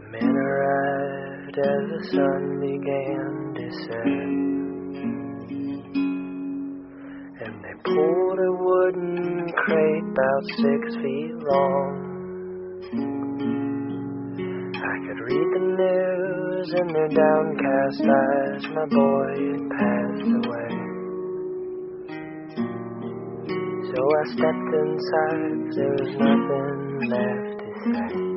men arrived as the sun began to set, and they pulled a wooden crate about 6 feet long. I could read the news in their downcast eyes. My boy had passed away. So I stepped inside, 'cause there was nothing left to say.